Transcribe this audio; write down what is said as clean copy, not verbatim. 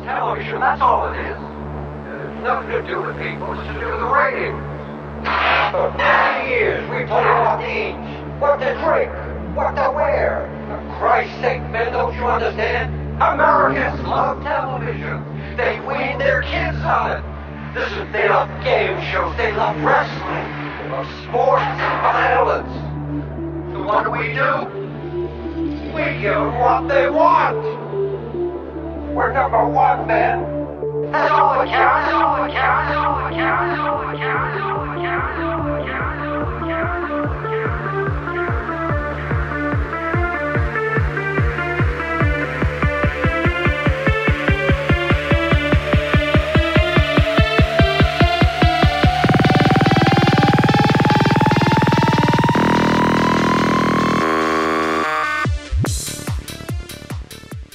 television, that's all it is. It's nothing to do with people, it's to do with the ratings. For 50 years, we've told you what to eat, what to drink, what to wear. For Christ's sake, men, don't you understand? Americans love television. They wean their kids on it. Listen, they love game shows, they love wrestling, they love sports and violence. So what do? We give them what they want. We're number one, man. That's all that counts. That's all that counts. That's all that counts. That's all that counts. That's all that counts. That's all that counts.